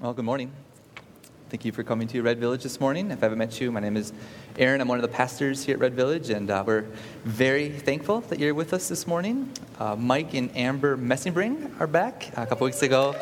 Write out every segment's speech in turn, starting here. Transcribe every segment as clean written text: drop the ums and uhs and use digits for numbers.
Well, good morning. Thank you for coming to Red Village this morning. If I haven't met you, my name is Aaron. I'm one of the pastors here at Red Village, and we're very thankful that you're with us this morning. Mike and Amber Messingring are back. A couple weeks ago,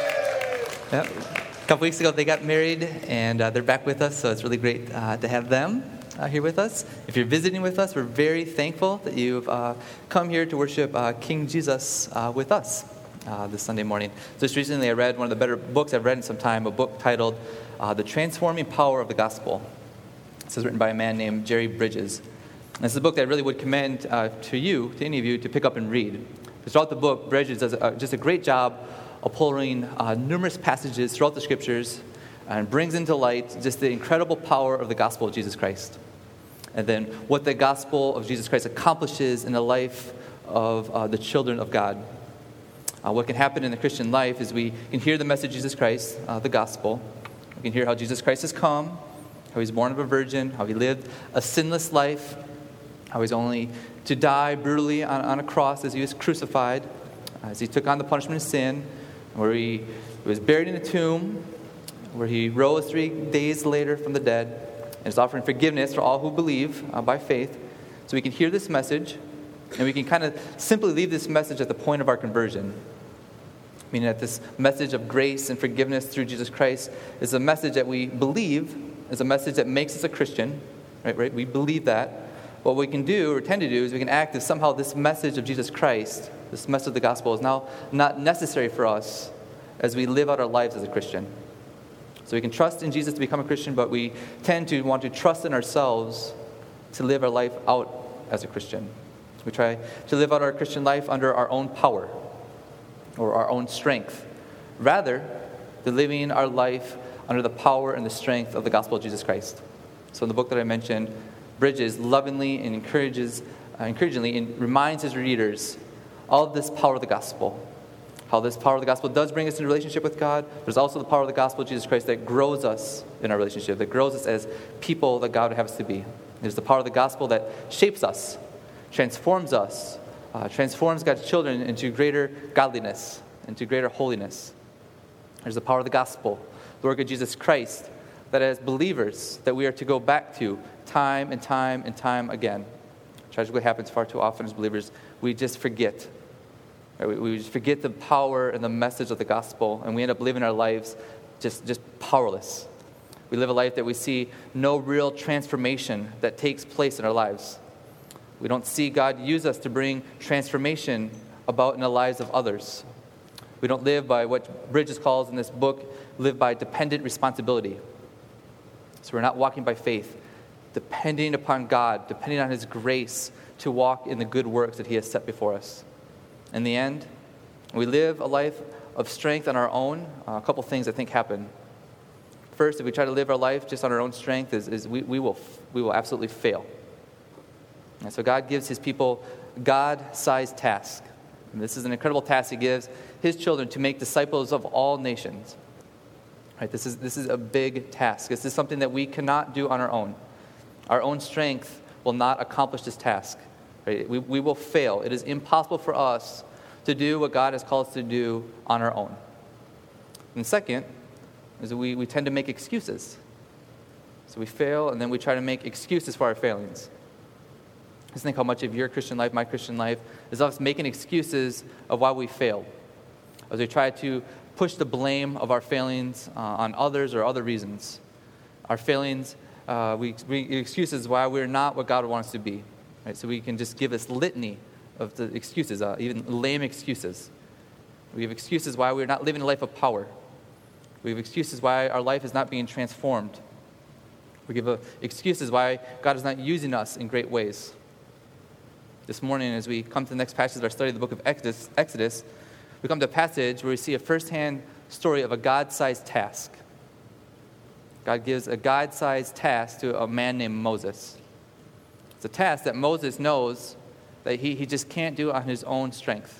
they got married, and they're back with us, so it's really great to have them here with us. If you're visiting with us, we're very thankful that you've come here to worship King Jesus with us this Sunday morning. Just recently I read one of the better books I've read in some time, a book titled The Transforming Power of the Gospel. This is written by a man named Jerry Bridges. And this is a book that I really would commend to any of you, to pick up and read. Because throughout the book, Bridges does just a great job of pulling numerous passages throughout the Scriptures and brings into light just the incredible power of the gospel of Jesus Christ. And then what the gospel of Jesus Christ accomplishes in the life of the children of God. What can happen in the Christian life is we can hear the message of Jesus Christ, the gospel. We can hear how Jesus Christ has come, how he's born of a virgin, how he lived a sinless life, how he's only to die brutally on a cross as he was crucified, as he took on the punishment of sin, where he was buried in a tomb, where he rose 3 days later from the dead, and is offering forgiveness for all who believe by faith. So we can hear this message, and we can kind of simply leave this message at the point of our conversion. Meaning that this message of grace and forgiveness through Jesus Christ is a message that we believe, is a message that makes us a Christian. Right? We believe that. What we can do, or tend to do, is we can act as somehow this message of Jesus Christ, this message of the gospel, is now not necessary for us as we live out our lives as a Christian. So we can trust in Jesus to become a Christian, but we tend to want to trust in ourselves to live our life out as a Christian. We try to live out our Christian life under our own power or our own strength, rather than living our life under the power and the strength of the gospel of Jesus Christ. So in the book that I mentioned, Bridges lovingly and encouragingly reminds his readers of this power of the gospel, how this power of the gospel does bring us into a relationship with God. There's also the power of the gospel of Jesus Christ that grows us in our relationship, that grows us as people that God would have us to be. There's the power of the gospel that shapes us, transforms us, transforms God's children into greater godliness, into greater holiness. There's the power of the gospel, the work of Jesus Christ, that as believers, that we are to go back to time and time and time again. Tragically happens far too often as believers. We just forget. Right? We just forget the power and the message of the gospel, and we end up living our lives just powerless. We live a life that we see no real transformation that takes place in our lives. We don't see God use us to bring transformation about in the lives of others. We don't live by what Bridges calls in this book, live by dependent responsibility. So we're not walking by faith, depending upon God, depending on his grace to walk in the good works that he has set before us. In the end, we live a life of strength on our own. A couple things I think happen. First, if we try to live our life just on our own strength, we will absolutely fail. And so God gives his people God-sized task. And this is an incredible task he gives his children to make disciples of all nations. Right? This is a big task. This is something that we cannot do on our own. Our own strength will not accomplish this task. Right? We will fail. It is impossible for us to do what God has called us to do on our own. And second is that we tend to make excuses. So we fail, and then we try to make excuses for our failings. Just think how much of your Christian life, my Christian life, is us making excuses of why we failed. As we try to push the blame of our failings on others or other reasons. Our failings, we excuses why we're not what God wants us to be. Right? So we can just give this litany of the excuses, even lame excuses. We have excuses why we're not living a life of power. We have excuses why our life is not being transformed. We give excuses why God is not using us in great ways. This morning, as we come to the next passage of our study of the book of Exodus, we come to a passage where we see a firsthand story of a God-sized task. God gives a God-sized task to a man named Moses. It's a task that Moses knows that he just can't do on his own strength.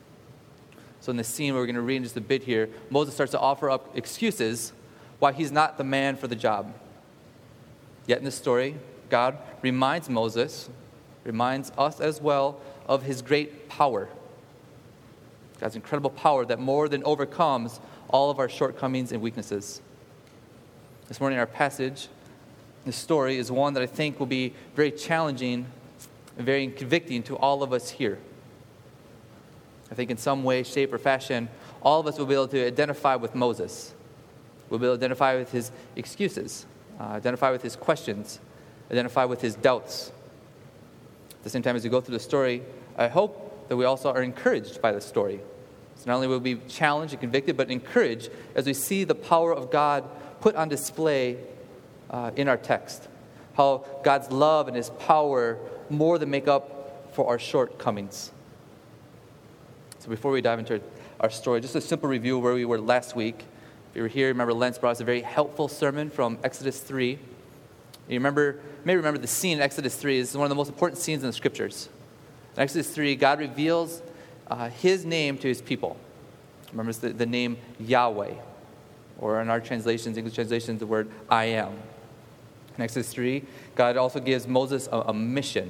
So in this scene we're going to read in just a bit here, Moses starts to offer up excuses why he's not the man for the job. Yet in this story, God reminds Moses, reminds us as well, of his great power. God's incredible power that more than overcomes all of our shortcomings and weaknesses. This morning, our passage, this story, is one that I think will be very challenging and very convicting to all of us here. I think in some way, shape, or fashion, all of us will be able to identify with Moses. We'll be able to identify with his excuses, identify with his questions, identify with his doubts. At the same time, as we go through the story, I hope that we also are encouraged by the story. So not only will we be challenged and convicted, but encouraged as we see the power of God put on display in our text. How God's love and his power more than make up for our shortcomings. So before we dive into our story, just a simple review of where we were last week. If you were here, remember Lentz brought us a very helpful sermon from Exodus 3. You may remember the scene in Exodus 3 is one of the most important scenes in the Scriptures. In Exodus 3, God reveals his name to his people. Remember, it's the name Yahweh, or in our translations, English translations, the word I am. In Exodus 3, God also gives Moses a mission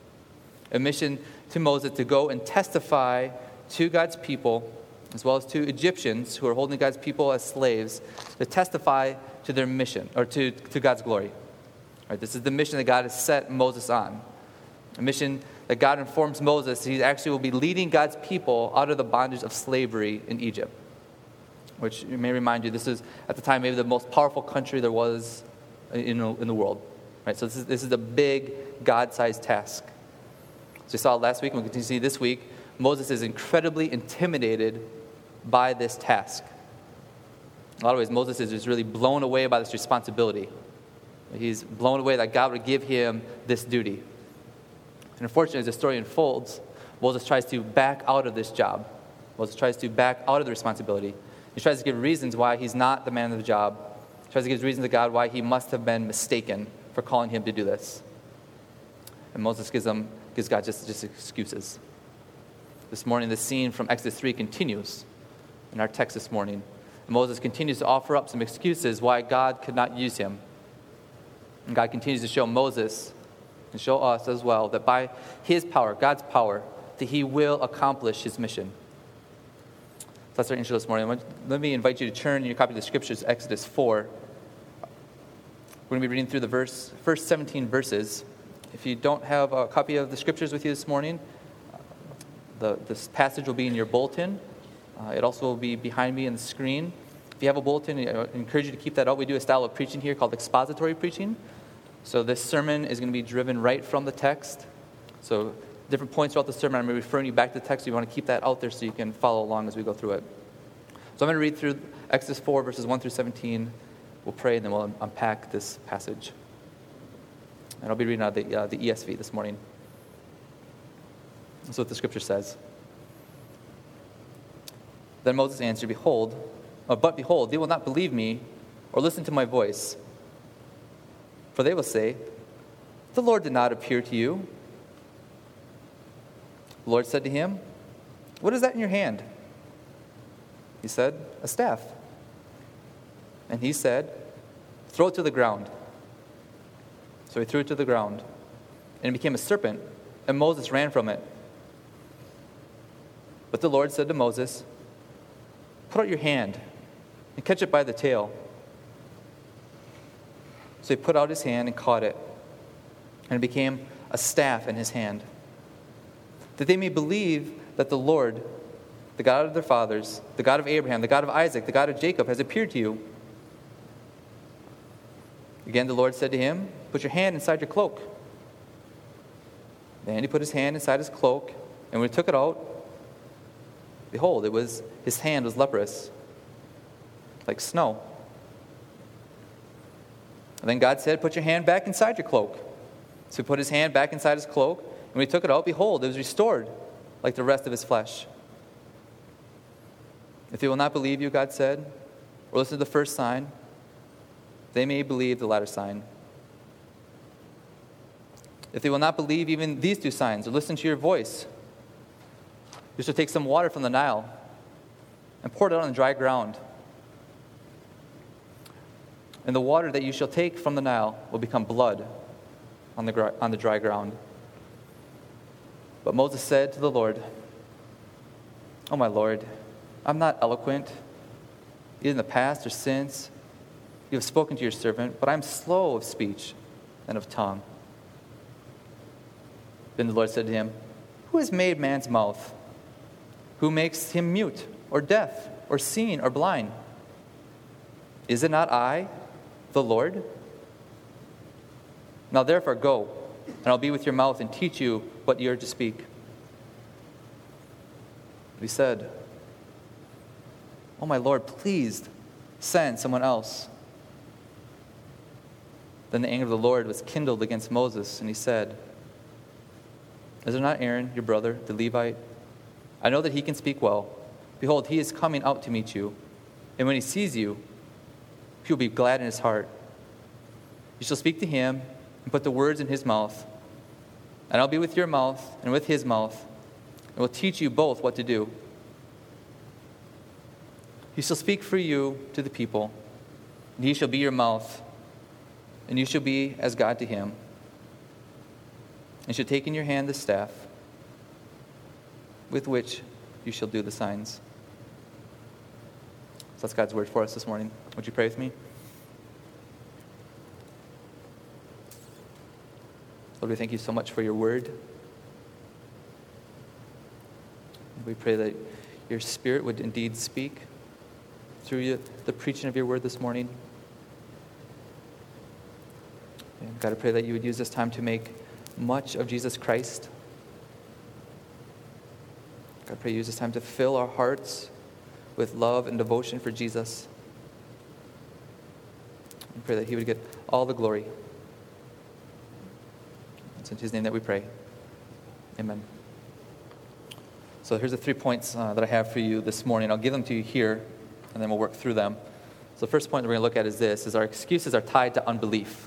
to Moses to go and testify to God's people, as well as to Egyptians who are holding God's people as slaves, to testify to their mission, or to God's glory. Right, this is the mission that God has set Moses on. A mission that God informs Moses he actually will be leading God's people out of the bondage of slavery in Egypt. Which may remind you, this is at the time maybe the most powerful country there was in the world. Right, so this is a big God-sized task. As we saw last week, and we continue to see this week, Moses is incredibly intimidated by this task. In a lot of ways, Moses is just really blown away by this responsibility. He's blown away that God would give him this duty. And unfortunately, as the story unfolds, Moses tries to back out of this job. Moses tries to back out of the responsibility. He tries to give reasons why he's not the man of the job. He tries to give reasons to God why he must have been mistaken for calling him to do this. And Moses gives God just excuses. This morning, the scene from Exodus 3 continues in our text this morning. And Moses continues to offer up some excuses why God could not use him. And God continues to show Moses and show us as well that by his power, God's power, that he will accomplish his mission. So that's our intro this morning. Let me invite you to turn in your copy of the Scriptures to Exodus 4. We're going to be reading through the first 17 verses. If you don't have a copy of the Scriptures with you this morning, this passage will be in your bulletin. It also will be behind me on the screen. If you have a bulletin, I encourage you to keep that out. We do a style of preaching here called expository preaching. So this sermon is going to be driven right from the text. So different points throughout the sermon, I'm referring you back to the text. So you want to keep that out there so you can follow along as we go through it. So I'm going to read through Exodus 4, verses 1 through 17. We'll pray, and then we'll unpack this passage. And I'll be reading out the ESV this morning. That's what the Scripture says. Then Moses answered, But behold, they will not believe me or listen to my voice. For they will say, The Lord did not appear to you. The Lord said to him, What is that in your hand? He said, A staff. And he said, Throw it to the ground. So he threw it to the ground, and it became a serpent, and Moses ran from it. But the Lord said to Moses, Put out your hand and catch it by the tail. So he put out his hand and caught it, and it became a staff in his hand, that they may believe that the Lord, the God of their fathers, the God of Abraham, the God of Isaac, the God of Jacob, has appeared to you. Again the Lord said to him, Put your hand inside your cloak. Then he put his hand inside his cloak, and when he took it out, behold, his hand was leprous, like snow. And then God said, Put your hand back inside your cloak. So he put his hand back inside his cloak, and when he took it out, behold, it was restored like the rest of his flesh. If they will not believe you, God said, or listen to the first sign, they may believe the latter sign. If they will not believe even these two signs, or listen to your voice, you shall take some water from the Nile and pour it out on the dry ground. And the water that you shall take from the Nile will become blood on the dry ground. But Moses said to the Lord, Oh, my Lord, I'm not eloquent, either in the past or since. You have spoken to your servant, but I am slow of speech and of tongue. Then the Lord said to him, Who has made man's mouth? Who makes him mute or deaf or seeing or blind? Is it not I, the Lord? Now therefore go, and I'll be with your mouth and teach you what you are to speak. He said, Oh, my Lord, please send someone else. Then the anger of the Lord was kindled against Moses, and he said, Is it not Aaron, your brother, the Levite? I know that he can speak well. Behold, he is coming out to meet you, and when he sees you, he will be glad in his heart. You shall speak to him and put the words in his mouth, and I'll be with your mouth and with his mouth, and will teach you both what to do. He shall speak for you to the people, and he shall be your mouth, and you shall be as God to him. And shall take in your hand the staff, with which you shall do the signs. So that's God's word for us this morning. Would you pray with me? Lord, we thank you so much for your word. We pray that your Spirit would indeed speak through the preaching of your word this morning. And God, I pray that you would use this time to make much of Jesus Christ. God, I pray you use this time to fill our hearts with love and devotion for Jesus. I pray that he would get all the glory. It's in his name that we pray. Amen. So here's the 3 points that I have for you this morning. I'll give them to you here, and then we'll work through them. So the first point that we're going to look at is this, is our excuses are tied to unbelief.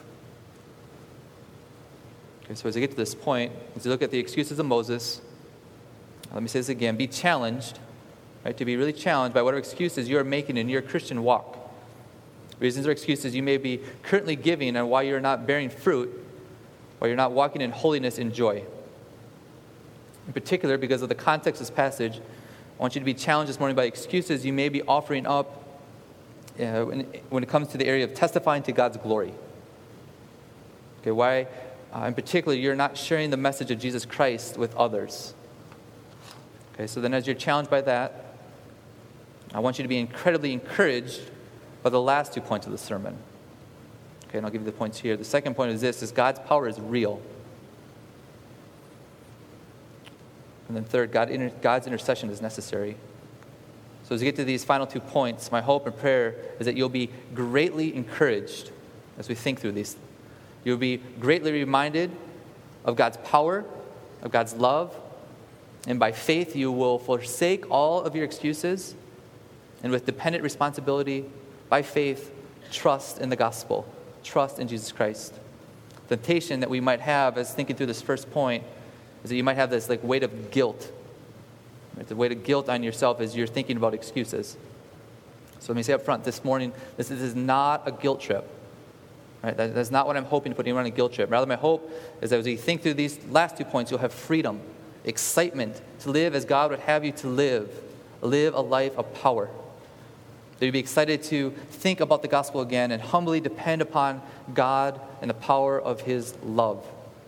Okay, so as we get to this point, as we look at the excuses of Moses, let me say this again, be challenged, right, to be really challenged by whatever excuses you are making in your Christian walk. Reasons or excuses you may be currently giving on why you're not bearing fruit, why you're not walking in holiness and joy. In particular, because of the context of this passage, I want you to be challenged this morning by excuses you may be offering up when it comes to the area of testifying to God's glory. Okay, why, in particular, you're not sharing the message of Jesus Christ with others. Okay, so then as you're challenged by that, I want you to be incredibly encouraged by the last 2 points of the sermon. Okay, and I'll give you the points here. The second point is this, is God's power is real. And then third, God's intercession is necessary. So as we get to these final 2 points, my hope and prayer is that you'll be greatly encouraged as we think through these. You'll be greatly reminded of God's power, of God's love, and by faith you will forsake all of your excuses, and with dependent responsibility, by faith, trust in the gospel, trust in Jesus Christ. The temptation that we might have as thinking through this first point is that you might have this weight of guilt. Right? The weight of guilt on yourself as you're thinking about excuses. So let me say up front this morning, this is not a guilt trip. Right? That's not what I'm hoping to put anyone on a guilt trip. Rather, my hope is that as you think through these last 2 points, you'll have freedom, excitement to live as God would have you to live a life of power. That you'll be excited to think about the gospel again and humbly depend upon God and the power of his love.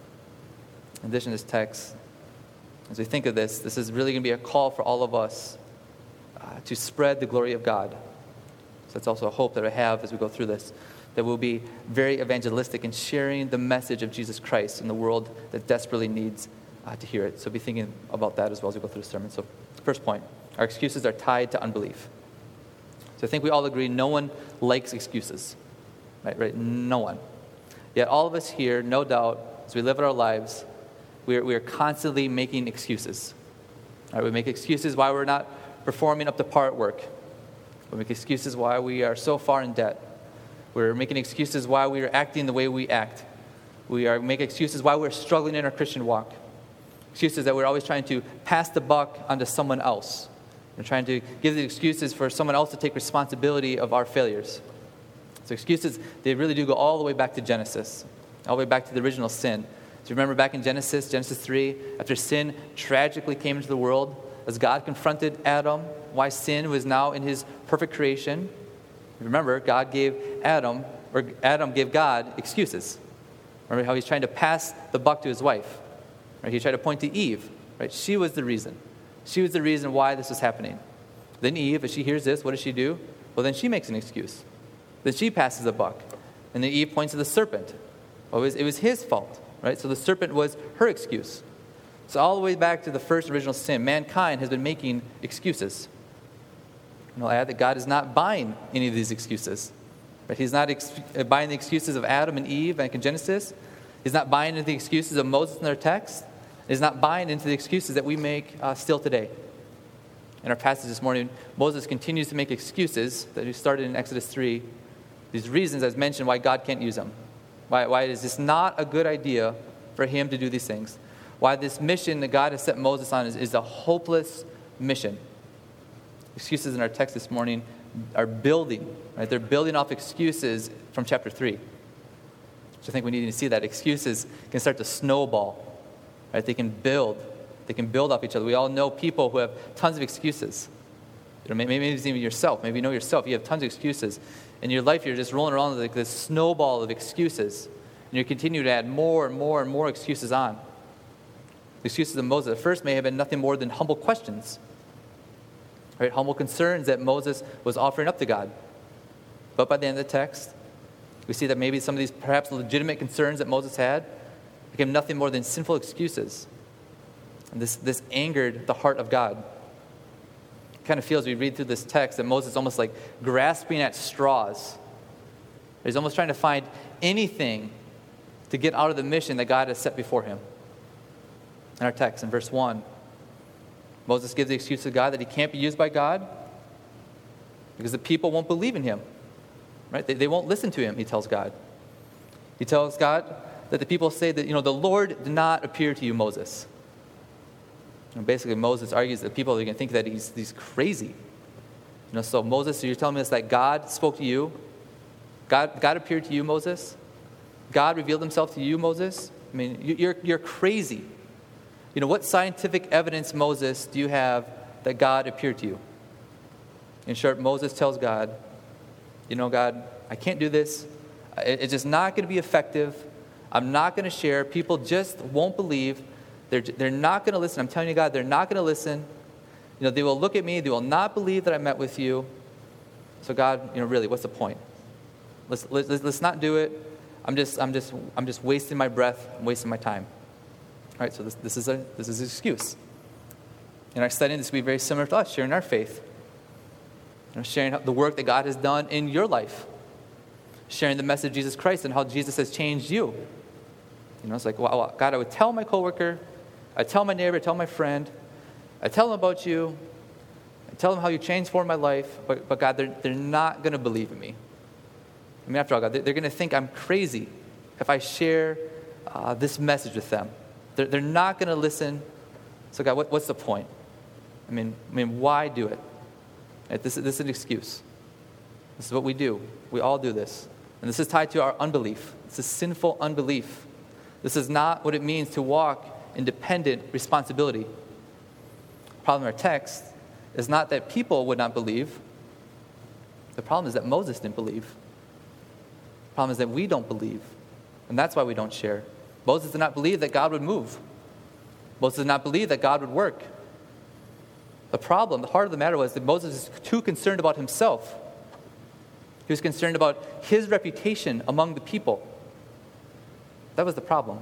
In addition to this text, as we think of this, this is really going to be a call for all of us to spread the glory of God. So that's also a hope that I have as we go through this, that we'll be very evangelistic in sharing the message of Jesus Christ in the world that desperately needs to hear it. So be thinking about that as well as we go through the sermon. So first point, our excuses are tied to unbelief. So I think we all agree no one likes excuses, right? No one. Yet all of us here, no doubt, as we live our lives, we are constantly making excuses. Right? We make excuses why we're not performing up to par at work. We make excuses why we are so far in debt. We're making excuses why we are acting the way we act. We are making excuses why we're struggling in our Christian walk. Excuses that we're always trying to pass the buck onto someone else. We're trying to give the excuses for someone else to take responsibility of our failures. So excuses, they really do go all the way back to Genesis, all the way back to the original sin. So remember back in Genesis 3, after sin tragically came into the world, as God confronted Adam, why sin was now in his perfect creation, Remember, Adam gave God excuses. Remember how he's trying to pass the buck to his wife. Right? He tried to point to Eve. Right? She was the reason. She was the reason why this was happening. Then Eve, as she hears this, what does she do? Well, then she makes an excuse. Then she passes the buck. And then Eve points to the serpent. Well, it was his fault. Right? So the serpent was her excuse. So all the way back to the first original sin, mankind has been making excuses. And I'll add that God is not buying any of these excuses. Right? He's not buying the excuses of Adam and Eve back in Genesis. He's not buying into the excuses of Moses in their text. He's not buying into the excuses that we make still today. In our passage this morning, Moses continues to make excuses that he started in Exodus 3. These reasons, as mentioned, why God can't use them. Why it is just not a good idea for him to do these things. Why this mission that God has set Moses on is a hopeless mission. Excuses in our text this morning are building. Right? They're building off excuses from chapter 3. So I think we need to see that excuses can start to snowball. Right? They can build. They can build off each other. We all know people who have tons of excuses. Maybe it's even yourself. Maybe you know yourself. You have tons of excuses. In your life, you're just rolling around like this snowball of excuses. And you continue to add more and more and more excuses on. The excuses of Moses at first may have been nothing more than humble questions. Right? Humble concerns that Moses was offering up to God. But by the end of the text, we see that maybe some of these perhaps legitimate concerns that Moses had became nothing more than sinful excuses. And this angered the heart of God. It kind of feels, we read through this text, that Moses is almost like grasping at straws. He's almost trying to find anything to get out of the mission that God has set before him. In our text, in verse 1, Moses gives the excuse to God that he can't be used by God because the people won't believe in him. Right? They won't listen to him, he tells God. He tells God that the people say that, the Lord did not appear to you, Moses. Basically, Moses argues that people are going to think that he's crazy. So Moses, so you're telling me this, that God spoke to you? God appeared to you, Moses? God revealed himself to you, Moses? I mean, you're crazy. What scientific evidence, Moses, do you have that God appeared to you? In short, Moses tells God, God, I can't do this. It's just not going to be effective. I'm not going to share. People just won't believe. They're not going to listen. I'm telling you, God, they're not going to listen. They will look at me. They will not believe that I met with you. So God, really, what's the point? Let's not do it. I'm just wasting my breath. I'm wasting my time. All right, so this is an excuse. In our study, this will be very similar to us, sharing our faith. Sharing the work that God has done in your life. Sharing the message of Jesus Christ and how Jesus has changed you. It's like, wow, God, I would tell my coworker, I'd tell my neighbor, I'd tell my friend, I'd tell them about you, I'd tell them how you transformed my life, but God, they're not going to believe in me. I mean, after all, God, they're going to think I'm crazy if I share this message with them. They're not going to listen. So God, what's the point? I mean, why do it? Right? This is an excuse. This is what we do. We all do this. And this is tied to our unbelief. This is sinful unbelief. This is not what it means to walk in dependent responsibility. The problem in our text is not that people would not believe. The problem is that Moses didn't believe. The problem is that we don't believe. And that's why we don't share. Moses did not believe that God would move. Moses did not believe that God would work. The problem, the heart of the matter was that Moses is too concerned about himself. He was concerned about his reputation among the people. That was the problem.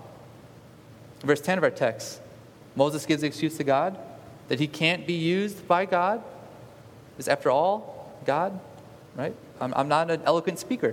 In verse 10 of our text, Moses gives the excuse to God that he can't be used by God. Because after all, God, right? I'm not an eloquent speaker.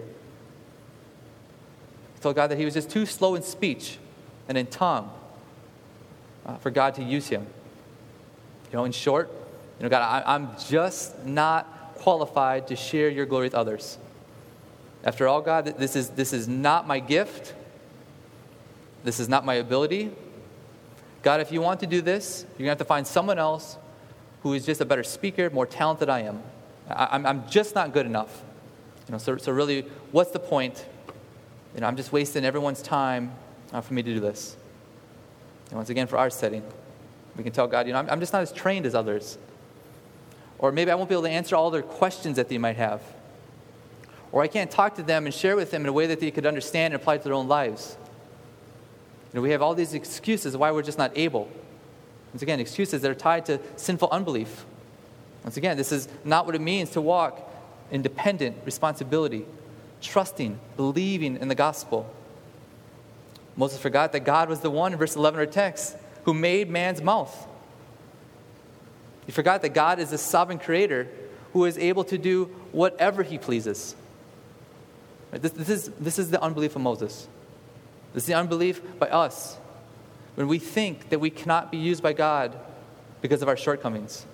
He told God that he was just too slow in speech and in tongue for God to use him. In short, God, I'm just not qualified to share your glory with others. After all, God, this is not my gift. This is not my ability. God, if you want to do this, you're going to have to find someone else who is just a better speaker, more talented than I am. I'm just not good enough. So really, what's the point? I'm just wasting everyone's time for me to do this. And once again, for our setting, we can tell God, I'm just not as trained as others. Or maybe I won't be able to answer all their questions that they might have. Or I can't talk to them and share with them in a way that they could understand and apply to their own lives. We have all these excuses why we're just not able. Once again, excuses that are tied to sinful unbelief. Once again, this is not what it means to walk in dependent responsibility, trusting, believing in the gospel. Moses forgot that God was the one, in verse 11 of our text, who made man's mouth. He forgot that God is the sovereign creator who is able to do whatever he pleases. This is the unbelief of Moses. This is the unbelief by us when we think that we cannot be used by God because of our shortcomings.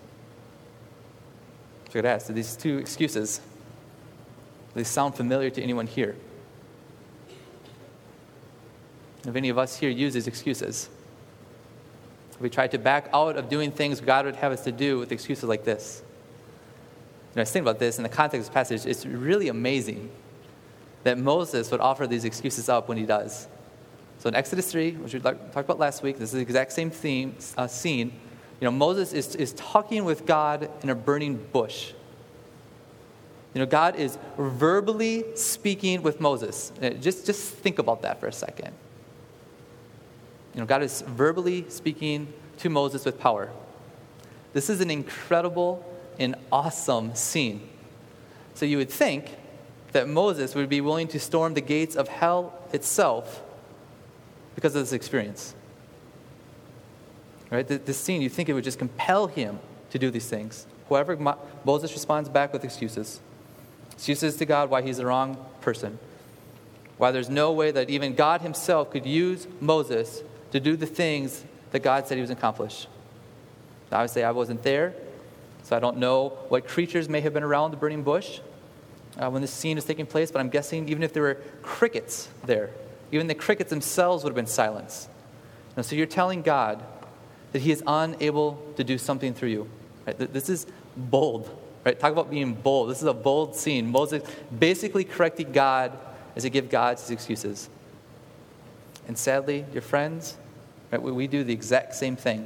So I got to ask, do these two excuses, do they sound familiar to anyone here? Have any of us here used these excuses? Have we tried to back out of doing things God would have us to do with excuses like this? I was thinking about this in the context of this passage. It's really amazing that Moses would offer these excuses up when he does. So in Exodus 3, which we talked about last week, this is the exact same scene. Moses is talking with God in a burning bush. God is verbally speaking with Moses. Just think about that for a second. God is verbally speaking to Moses with power. This is an incredible and awesome scene. So you would think that Moses would be willing to storm the gates of hell itself because of this experience. Right? This scene, you think it would just compel him to do these things. However, Moses responds back with excuses. Excuses to God why he's the wrong person. Why there's no way that even God himself could use Moses to do the things that God said he was going to accomplish. Obviously, I wasn't there, so I don't know what creatures may have been around the burning bush when this scene is taking place, but I'm guessing even if there were crickets there, even the crickets themselves would have been silenced. So you're telling God that he is unable to do something through you. Right? This is bold. Right? Talk about being bold. This is a bold scene. Moses basically correcting God as he gives God his excuses. And sadly, dear friends, right, we do the exact same thing.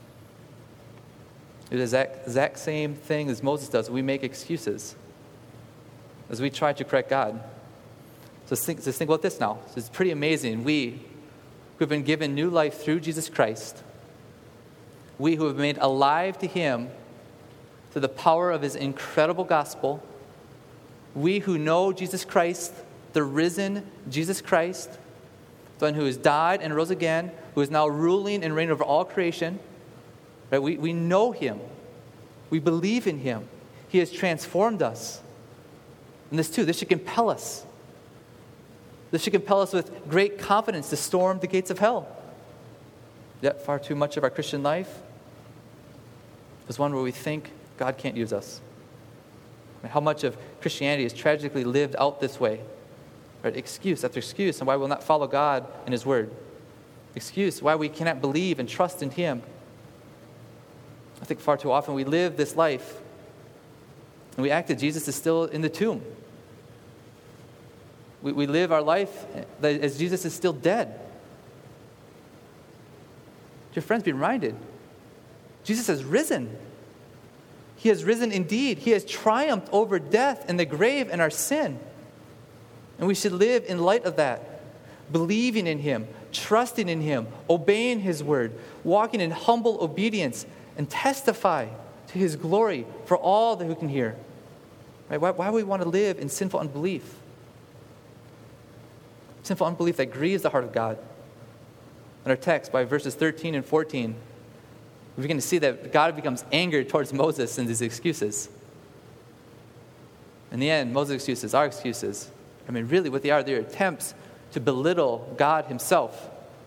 We do the exact same thing as Moses does. We make excuses as we try to correct God. So think about this now. So it's pretty amazing. We who have been given new life through Jesus Christ, we who have been made alive to him through the power of his incredible gospel, we who know Jesus Christ, the risen Jesus Christ, the one who has died and rose again, who is now ruling and reigning over all creation, right? We know him. We believe in him. He has transformed us. And this should compel us. This should compel us with great confidence to storm the gates of hell. Yet far too much of our Christian life is one where we think God can't use us. How much of Christianity is tragically lived out this way? Right? Excuse after excuse on why we'll not follow God and his word. Excuse why we cannot believe and trust in him. I think far too often we live this life and we act that Jesus is still in the tomb. We live our life as Jesus is still dead. Dear friends, be reminded, Jesus has risen. He has risen indeed. He has triumphed over death and the grave and our sin. And we should live in light of that, believing in him, trusting in him, obeying his word, walking in humble obedience, and testify to his glory for all who can hear. Right? Why do we want to live in sinful unbelief? Sinful unbelief that grieves the heart of God. In our text, by verses 13 and 14, we begin to see that God becomes angered towards Moses and his excuses. In the end, Moses' excuses are excuses. Really what they are, they're attempts to belittle God himself.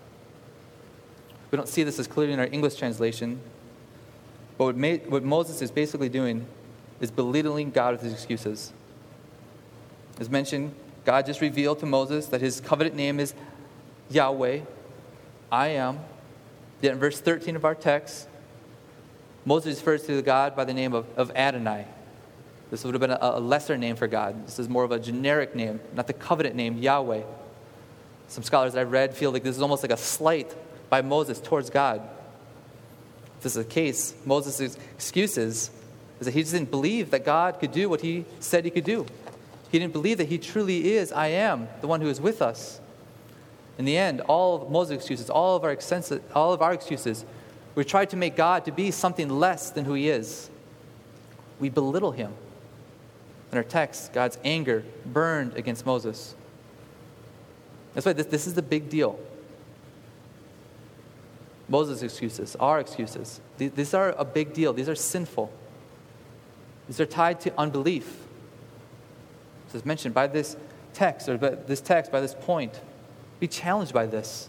We don't see this as clearly in our English translation, but what Moses is basically doing is belittling God with his excuses. As mentioned, God just revealed to Moses that his covenant name is Yahweh, I am. Yet in verse 13 of our text, Moses refers to God by the name of Adonai. This would have been a lesser name for God. This is more of a generic name, not the covenant name, Yahweh. Some scholars that I've read feel like this is almost like a slight by Moses towards God. If this is the case, Moses' excuses is that he just didn't believe that God could do what he said he could do. He He didn't believe that he truly is, I am, the one who is with us. In the end, all of Moses' excuses, all of our excuses, we try to make God to be something less than who he is. We belittle him. In our text, God's anger burned against Moses. That's why this is the big deal. Moses' excuses, our excuses, these are a big deal. These are sinful. These are tied to unbelief. As mentioned by this text, by this point, be challenged by this.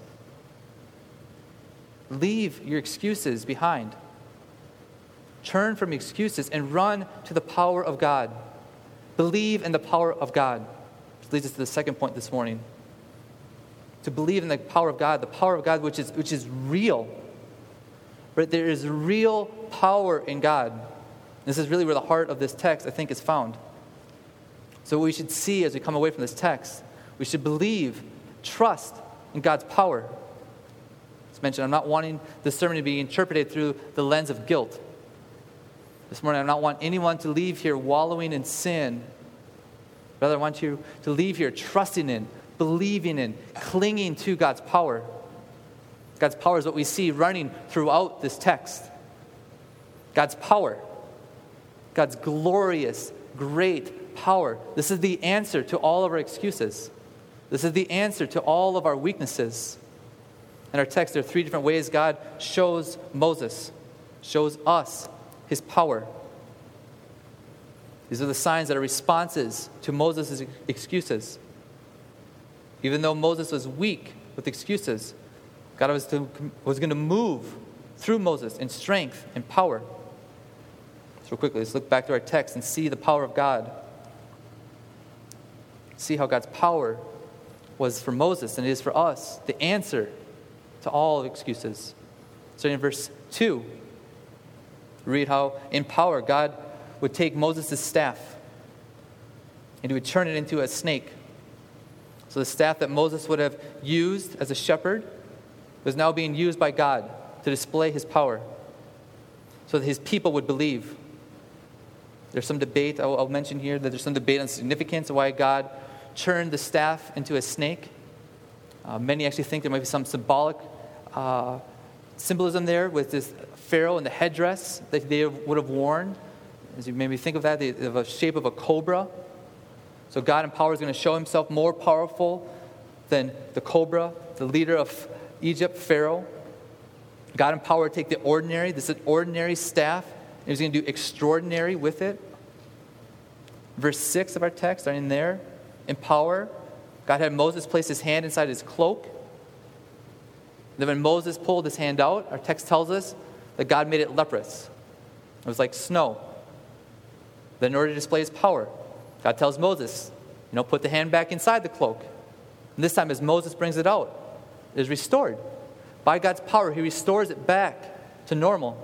Leave your excuses behind. Turn from excuses and run to the power of God. Believe in the power of God. Which leads us to the second point this morning. To believe in the power of God which is real. But there is real power in God. This is really where the heart of this text, I think, is found. So what we should see as we come away from this text, we should believe, trust in God's power. As mentioned, I'm not wanting this sermon to be interpreted through the lens of guilt. This morning, I don't want anyone to leave here wallowing in sin. Rather, I want you to leave here trusting in, believing in, clinging to God's power. God's power is what we see running throughout this text. God's power. God's glorious, great power. This is the answer to all of our excuses. This is the answer to all of our weaknesses. In our text, there are three different ways God shows Moses, shows us his power. These are the signs that are responses to Moses' excuses. Even though Moses was weak with excuses, God was going to move through Moses in strength and power. So quickly, let's look back to our text and see the power of God. See how God's power was for Moses and it is for us, the answer to all excuses. Starting in verse 2, read how in power God would take Moses' staff and he would turn it into a snake. So the staff that Moses would have used as a shepherd was now being used by God to display his power so that his people would believe. There's some debate, I'll mention here, that there's some debate on the significance of why God turned the staff into a snake. Many actually think there might be some symbolic symbolism there with this Pharaoh and the headdress that they would have worn. As you maybe think of that, they have a shape of a cobra. So God in power is going to show himself more powerful than the cobra, the leader of Egypt, Pharaoh. God in power take the ordinary, this is an ordinary staff, and he's going to do extraordinary with it. Verse 6 of our text, starting there, in power, God had Moses place his hand inside his cloak. Then when Moses pulled his hand out, our text tells us that God made it leprous. It was like snow. Then in order to display his power, God tells Moses, put the hand back inside the cloak. And this time as Moses brings it out, it is restored. By God's power, he restores it back to normal.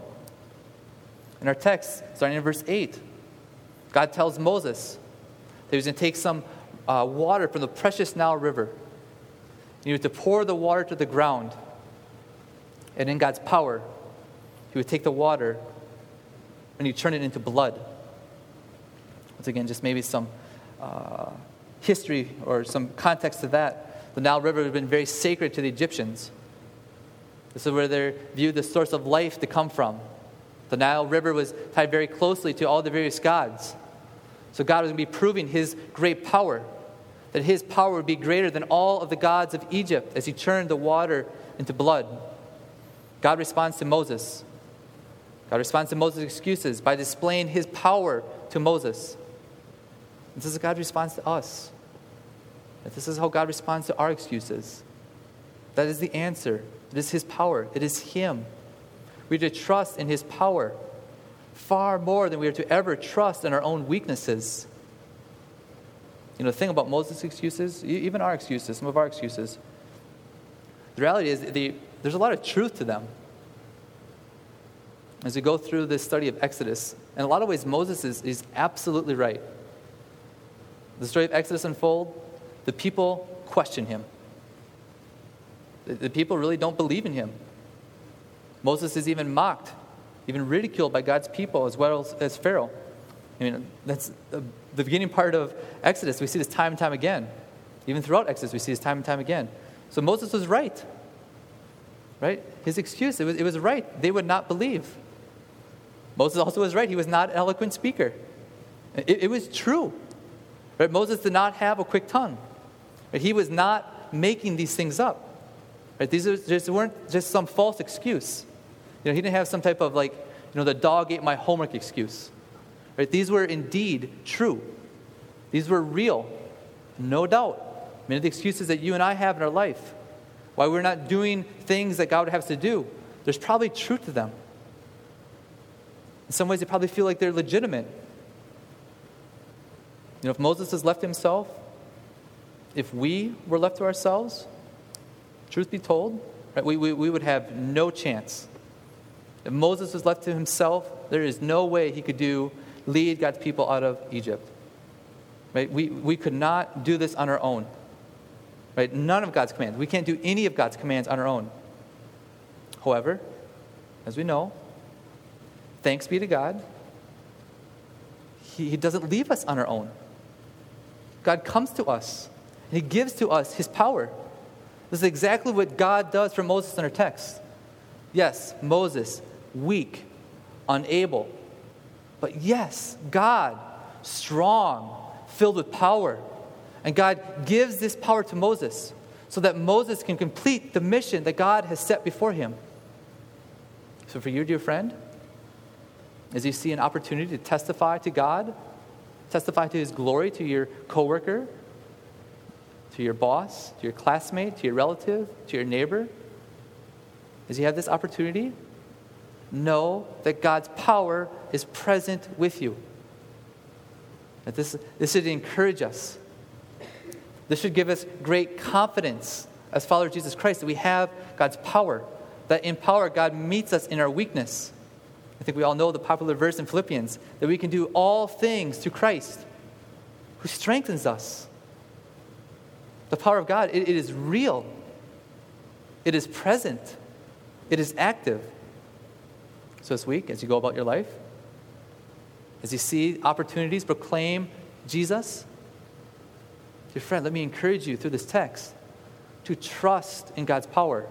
In our text, starting in verse 8, God tells Moses that he was going to take some water from the precious Nile River. He was to pour the water to the ground. And in God's power, he would take the water and he'd turn it into blood. Once again, just maybe some history or some context to that. The Nile River would have been very sacred to the Egyptians. This is where they viewed the source of life to come from. The Nile River was tied very closely to all the various gods. So God was going to be proving his great power, that his power would be greater than all of the gods of Egypt as he turned the water into blood. God responds to Moses. God responds to Moses' excuses by displaying his power to Moses. This is how God responds to us. This is how God responds to our excuses. That is the answer. It is his power. It is him. We are to trust in his power far more than we are to ever trust in our own weaknesses. The thing about Moses' excuses, even our excuses, some of our excuses, the reality is there's a lot of truth to them. As we go through this study of Exodus, in a lot of ways Moses is absolutely right. The story of Exodus unfolds, the people question him. The people really don't believe in him. Moses is even mocked, even ridiculed by God's people as well as Pharaoh. I mean, that's the beginning part of Exodus. We see this time and time again. Even throughout Exodus, we see this time and time again. So Moses was right. Right? His excuse, it was right. They would not believe. Moses also was right. He was not an eloquent speaker. It was true. Right? Moses did not have a quick tongue. Right? He was not making these things up. Right? These weren't just some false excuse. He didn't have some type of the dog ate my homework excuse. Right? These were indeed true. These were real. No doubt. Many of the excuses that you and I have in our life, why we're not doing things that God would have us to do, there's probably truth to them. In some ways, they probably feel like they're legitimate. If Moses was left to himself, if we were left to ourselves, truth be told, right, we would have no chance. If Moses was left to himself, there is no way he could lead God's people out of Egypt. Right? We could not do this on our own. Right? None of God's commands. We can't do any of God's commands on our own. However, as we know, thanks be to God, He doesn't leave us on our own. God comes to us, and He gives to us His power. This is exactly what God does for Moses in our text. Yes, Moses, weak, unable. But yes, God, strong, filled with power. And God gives this power to Moses so that Moses can complete the mission that God has set before him. So for you, dear friend, as you see an opportunity to testify to God, testify to His glory to your coworker, to your boss, to your classmate, to your relative, to your neighbor, as you have this opportunity, know that God's power is present with you. That this should encourage us. This should give us great confidence as followers of Jesus Christ that we have God's power, that in power God meets us in our weakness. I think we all know the popular verse in Philippians, that we can do all things through Christ, who strengthens us. The power of God, it is real. It is present. It is active. So this week, as you go about your life, as you see opportunities, proclaim Jesus. Dear friend, let me encourage you through this text to trust in God's power,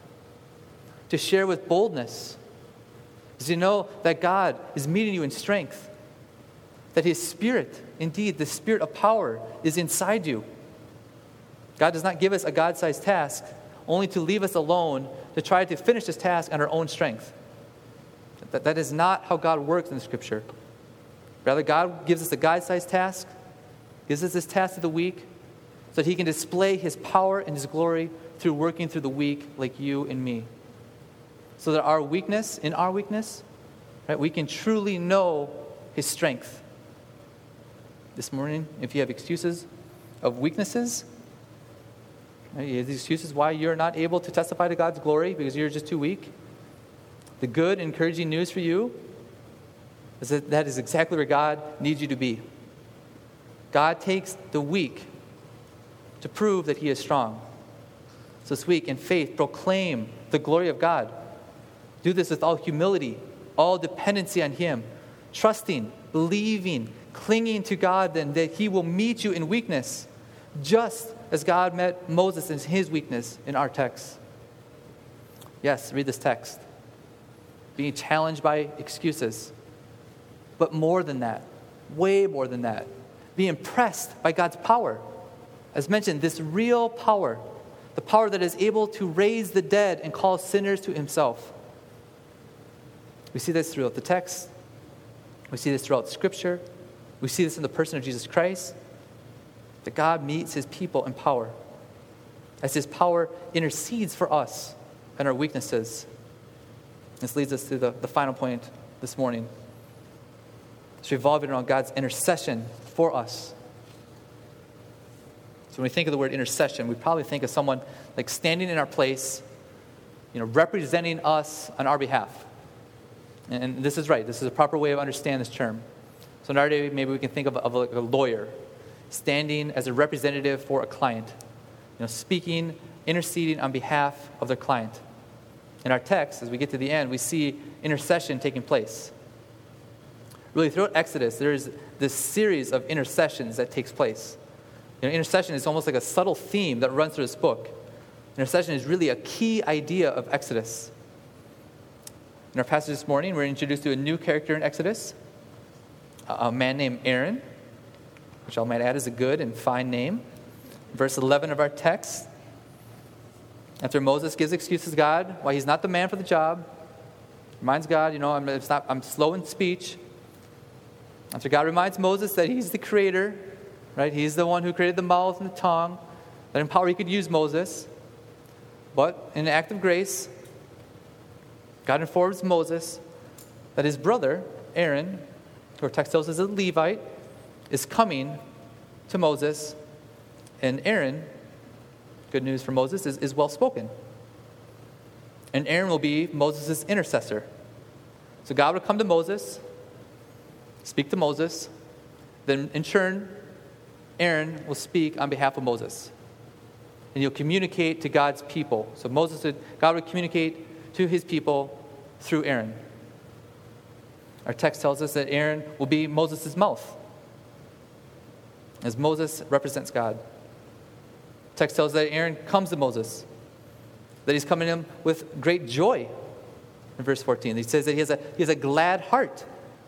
to share with boldness, as you know that God is meeting you in strength, that His Spirit, indeed the Spirit of power, is inside you. God does not give us a God-sized task only to leave us alone to try to finish this task on our own strength. That is not how God works in the Scripture. Rather, God gives us a God-sized task, gives us this task of the week, so that He can display His power and His glory through working through the weak like you and me. So that in our weakness, right, we can truly know His strength. This morning, if you have excuses of weaknesses, right, you have these excuses why you're not able to testify to God's glory because you're just too weak, the good, encouraging news for you is that is exactly where God needs you to be. God takes the weak to prove that He is strong. So this week, in faith, proclaim the glory of God. Do this with all humility, all dependency on Him, trusting, believing, clinging to God, then that He will meet you in weakness, just as God met Moses in his weakness in our text. Yes, read this text. Being challenged by excuses. But more than that, way more than that, be impressed by God's power. As mentioned, this real power, the power that is able to raise the dead and call sinners to Himself. We see this throughout the text. We see this throughout Scripture. We see this in the person of Jesus Christ, that God meets His people in power, as His power intercedes for us and our weaknesses. This leads us to the final point this morning. It's revolving around God's intercession for us. So when we think of the word intercession, we probably think of someone like standing in our place, representing us on our behalf. And this is right. This is a proper way of understanding this term. So in our day, maybe we can think of like a lawyer standing as a representative for a client, speaking, interceding on behalf of their client. In our text, as we get to the end, we see intercession taking place. Really, throughout Exodus, there's this series of intercessions that takes place. Intercession is almost like a subtle theme that runs through this book. Intercession is really a key idea of Exodus. In our passage this morning, we're introduced to a new character in Exodus, a man named Aaron, which I might add is a good and fine name. Verse 11 of our text, after Moses gives excuses to God why he's not the man for the job, reminds God, I'm slow in speech. After God reminds Moses that he's the creator, right? He's the one who created the mouth and the tongue, that in power he could use Moses. But in an act of grace, God informs Moses that his brother, Aaron, who our text tells us is a Levite, is coming to Moses. And Aaron, good news for Moses, is well-spoken. And Aaron will be Moses' intercessor. So God will come to Moses, speak to Moses, then in turn, Aaron will speak on behalf of Moses. And he'll communicate to God's people. So God would communicate to his people through Aaron. Our text tells us that Aaron will be Moses' mouth, as Moses represents God. The text tells us that Aaron comes to Moses, that he's coming to him with great joy. In verse 14, he says that he has a glad heart.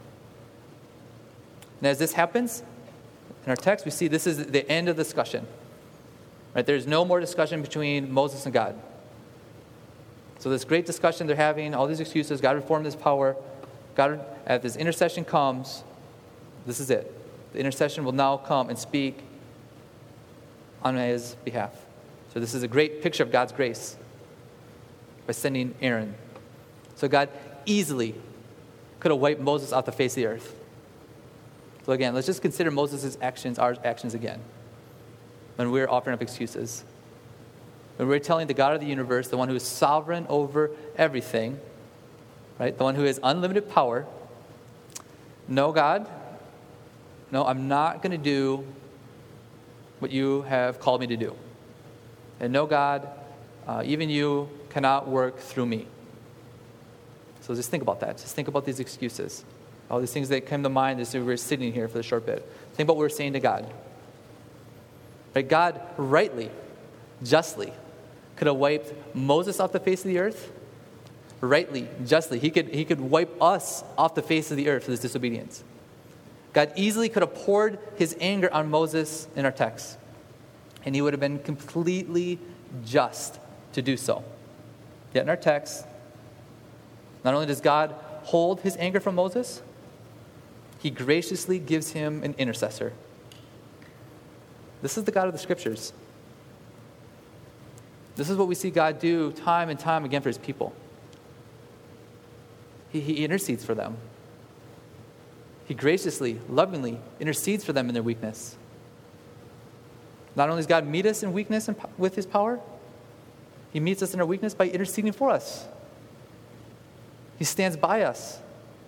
And as this happens, in our text, we see this is the end of the discussion. Right? There's no more discussion between Moses and God. So this great discussion they're having, all these excuses, God reformed his power. God, as this intercession comes, this is it. The intercession will now come and speak on his behalf. So this is a great picture of God's grace by sending Aaron. So God easily could have wiped Moses off the face of the earth. So again, let's just consider Moses' actions, our actions again, when we're offering up excuses. When we're telling the God of the universe, the one who is sovereign over everything, right, the one who has unlimited power, no, God, no, I'm not going to do what you have called me to do. And no, God, even you cannot work through me. So just think about that. Just think about these excuses. All these things that came to mind as we were sitting here for the short bit. Think about what we're saying to God. Right? God rightly, justly, could have wiped Moses off the face of the earth. Rightly, justly, he could wipe us off the face of the earth for this disobedience. God easily could have poured his anger on Moses in our text, and he would have been completely just to do so. Yet in our text, not only does God hold his anger from Moses, he graciously gives him an intercessor. This is the God of the Scriptures. This is what we see God do time and time again for his people. He intercedes for them. He graciously, lovingly intercedes for them in their weakness. Not only does God meet us in weakness with his power, he meets us in our weakness by interceding for us. He stands by us.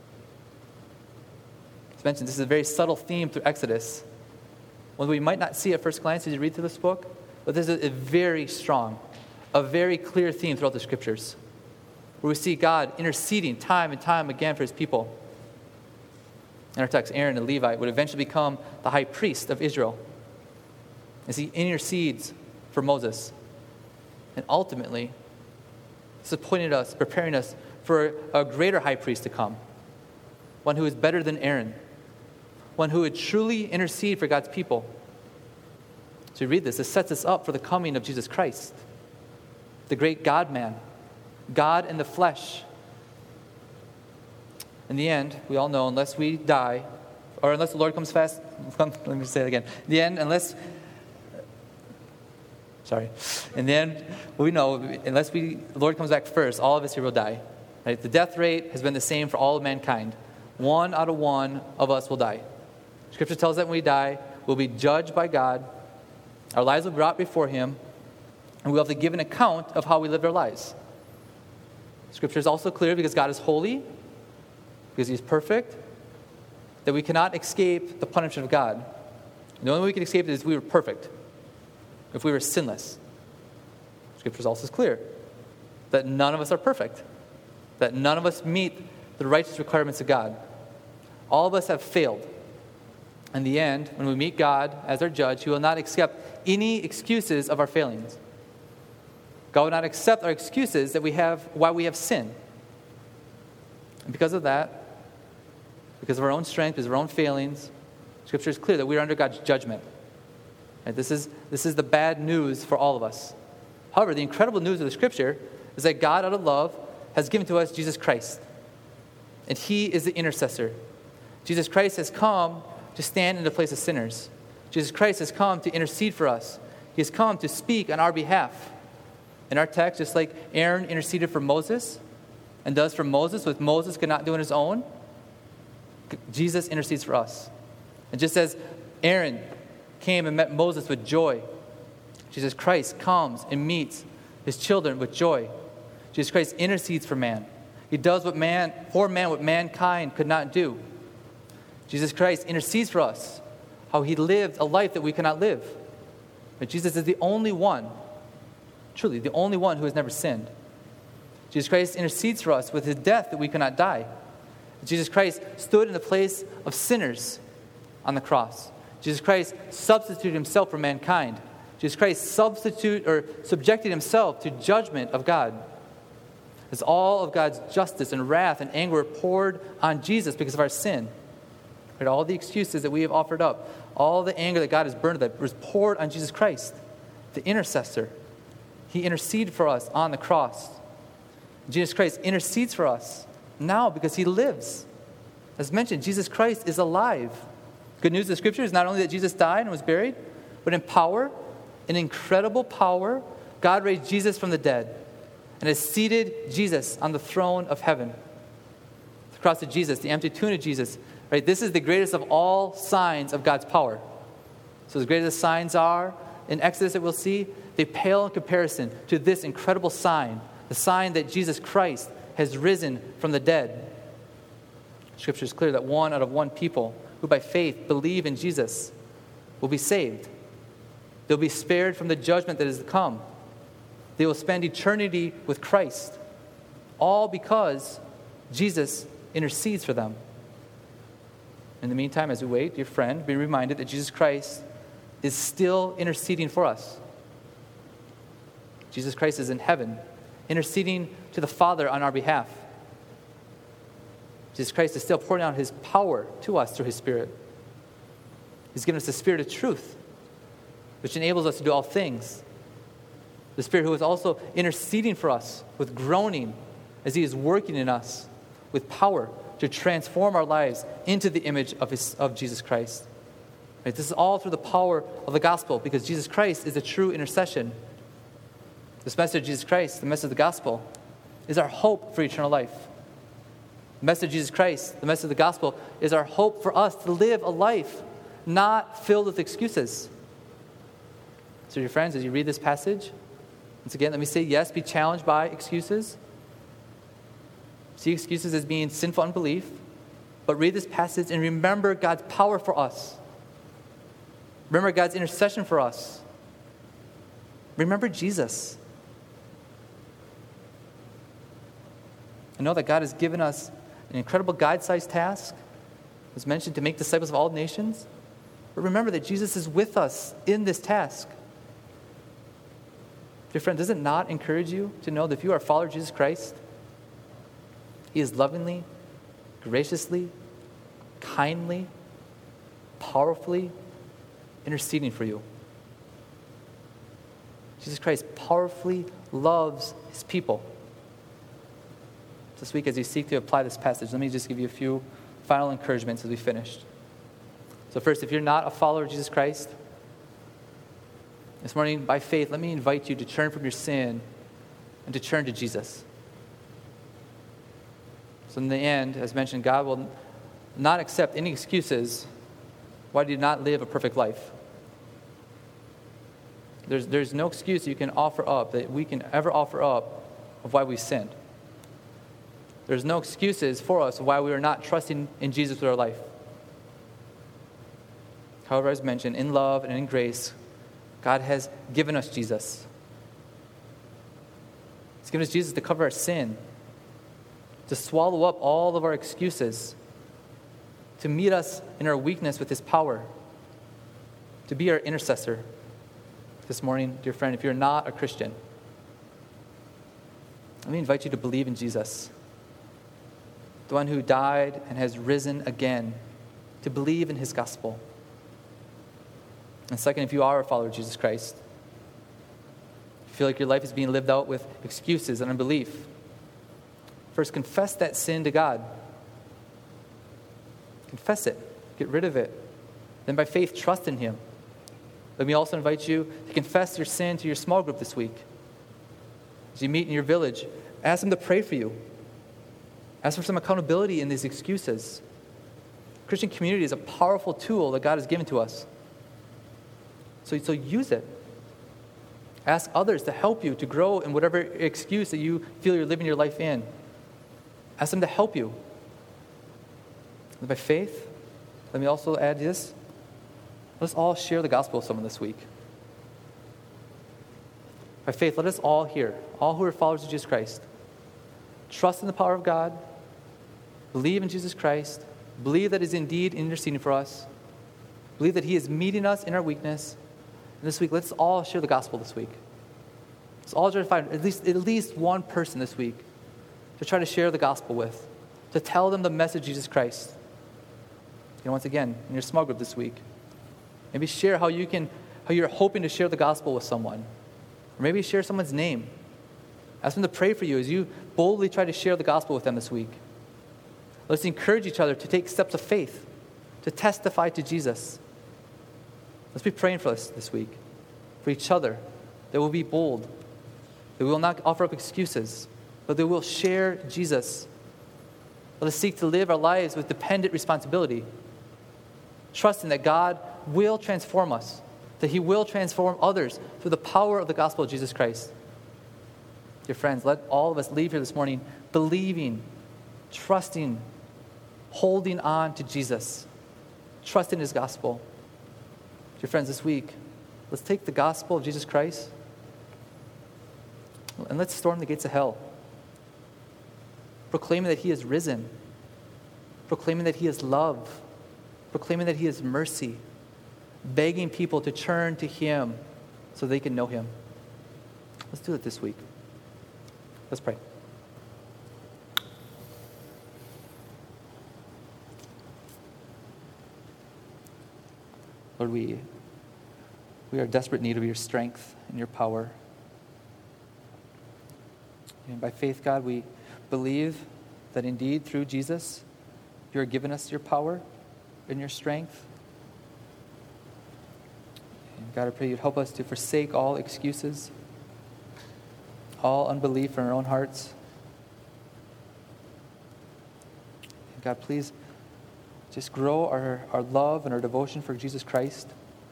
As mentioned, this is a very subtle theme through Exodus. One we might not see at first glance as you read through this book, but this is a very strong, a very clear theme throughout the Scriptures, where we see God interceding time and time again for his people. In our text, Aaron, the Levite, would eventually become the high priest of Israel as he intercedes for Moses. And ultimately, this is preparing us for a greater high priest to come, one who is better than Aaron, one who would truly intercede for God's people. So we read this. It sets us up for the coming of Jesus Christ, the great God-man, God in the flesh. In the end, we all know, unless we die, or unless the Lord comes fast, let me say it again. In the end, in the end, we know, unless the Lord comes back first, all of us here will die. Right? The death rate has been the same for all of mankind. 1 out of 1 of us will die. Scripture tells us that when we die, we'll be judged by God. Our lives will be brought before him, and we'll have to give an account of how we lived our lives. Scripture is also clear because God is holy, because he's perfect, that we cannot escape the punishment of God. The only way we can escape it is if we were perfect, if we were sinless. Scripture is also clear that none of us are perfect, that none of us meet the righteous requirements of God. All of us have failed. In the end, when we meet God as our judge, He will not accept any excuses of our failings. God will not accept our excuses that we have why we have sinned. And because of that, because of our own strength, because of our own failings, Scripture is clear that we are under God's judgment. And this is the bad news for all of us. However, the incredible news of the Scripture is that God, out of love, has given to us Jesus Christ. And He is the intercessor. Jesus Christ has come to stand in the place of sinners. Jesus Christ has come to intercede for us. He has come to speak on our behalf. In our text, just like Aaron interceded for Moses and does for Moses what Moses could not do on his own, Jesus intercedes for us. And just as Aaron came and met Moses with joy, Jesus Christ comes and meets His children with joy. Jesus Christ intercedes for man. He does what mankind could not do. Jesus Christ intercedes for us, how He lived a life that we cannot live. But Jesus is the only one, truly the only one who has never sinned. Jesus Christ intercedes for us with His death that we cannot die. Jesus Christ stood in the place of sinners on the cross. Jesus Christ substituted Himself for mankind. Jesus Christ subjected Himself to judgment of God. As all of God's justice and wrath and anger were poured on Jesus because of our sin. Right, all the excuses that we have offered up, all the anger that God has burned, that was poured on Jesus Christ, the intercessor. He interceded for us on the cross. Jesus Christ intercedes for us now because He lives. As mentioned, Jesus Christ is alive. Good news of the Scripture is not only that Jesus died and was buried, but in power, in incredible power, God raised Jesus from the dead and has seated Jesus on the throne of heaven. The cross of Jesus, the empty tomb of Jesus, right? This is the greatest of all signs of God's power. So as great as the signs are in Exodus that we'll see, they pale in comparison to this incredible sign, the sign that Jesus Christ has risen from the dead. Scripture is clear that 1 out of 1 people who by faith believe in Jesus will be saved. They'll be spared from the judgment that is to come. They will spend eternity with Christ, all because Jesus intercedes for them. In the meantime, as we wait, dear friend, be reminded that Jesus Christ is still interceding for us. Jesus Christ is in heaven, interceding to the Father on our behalf. Jesus Christ is still pouring out His power to us through His Spirit. He's given us the Spirit of truth, which enables us to do all things. The Spirit who is also interceding for us with groaning as He is working in us with power to transform our lives into the image of Jesus Christ. Right? This is all through the power of the gospel because Jesus Christ is a true intercession. This message of Jesus Christ, the message of the gospel, is our hope for eternal life. The message of Jesus Christ, the message of the gospel, is our hope for us to live a life not filled with excuses. So, dear friends, as you read this passage, once again, let me say, yes, be challenged by excuses. See excuses as being sinful unbelief. But read this passage and remember God's power for us. Remember God's intercession for us. Remember Jesus. I know that God has given us an incredible guide-sized task. It was mentioned to make disciples of all nations. But remember that Jesus is with us in this task. Dear friend, does it not encourage you to know that if you are a follower of Jesus Christ, He is lovingly, graciously, kindly, powerfully interceding for you? Jesus Christ powerfully loves His people. This week, as you seek to apply this passage, let me just give you a few final encouragements as we finish. So first, if you're not a follower of Jesus Christ, this morning, by faith, let me invite you to turn from your sin and to turn to Jesus. So in the end, as mentioned, God will not accept any excuses why do you not live a perfect life. There's no excuse you can offer up, that we can ever offer up, of why we sinned. There's no excuses for us of why we are not trusting in Jesus with our life. However, as mentioned, in love and in grace, God has given us Jesus. He's given us Jesus to cover our sin, to swallow up all of our excuses. to meet us in our weakness with his power, to be our intercessor. This morning, dear friend, if you're not a Christian, let me invite you to believe in Jesus, the one who died and has risen again, to believe in his gospel. And second, if you are a follower of Jesus Christ, you feel like your life is being lived out with excuses and unbelief, first confess that sin to God. Confess it. Get rid of it. Then by faith, trust in him. Let me also invite you to confess your sin to your small group this week. As you meet in your village, ask them to pray for you. Ask for some accountability in these excuses. Christian community is a powerful tool that God has given to us. So use it. Ask others to help you to grow in whatever excuse that you feel you're living your life in. Ask them to help you. And by faith, let me also add this. Let's all share the gospel with someone this week. By faith, let us all here, all who are followers of Jesus Christ, trust in the power of God, believe in Jesus Christ, believe that he is indeed interceding for us, believe that he is meeting us in our weakness. And this week, let's all share the gospel this week. Let's all try to find at least one person this week to try to share the gospel with, to tell them the message of Jesus Christ. Once again, in your small group this week, maybe share how you're hoping to share the gospel with someone. Or maybe share someone's name. Ask them to pray for you as you boldly try to share the gospel with them this week. Let's encourage each other to take steps of faith, to testify to Jesus. Let's be praying for us this week, for each other, that we'll be bold, that we will not offer up excuses, but that we'll share Jesus. Let us seek to live our lives with dependent responsibility, trusting that God will transform us, that he will transform others through the power of the gospel of Jesus Christ. Dear friends, let all of us leave here this morning believing, trusting, holding on to Jesus, trusting his gospel. Dear friends, this week, let's take the gospel of Jesus Christ and let's storm the gates of hell, proclaiming that he is risen, proclaiming that he is love, proclaiming that he is mercy, begging people to turn to him so they can know him. Let's do it this week. Let's pray. Lord, we are in desperate need of your strength and your power. And by faith, God, we believe that indeed through Jesus, you are giving us your power and your strength. And God, I pray you'd help us to forsake all excuses, all unbelief in our own hearts. And God, please just grow our love and our devotion for Jesus Christ.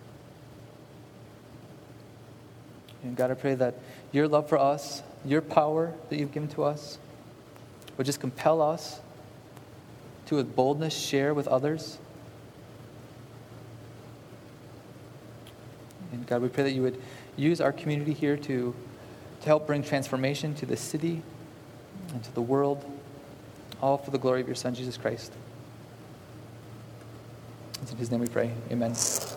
And God, I pray that your love for us, your power that you've given to us, would just compel us to with boldness share with others. And God, we pray that you would use our community here to help bring transformation to the city and to the world, all for the glory of your Son, Jesus Christ. It's in his name we pray. Amen.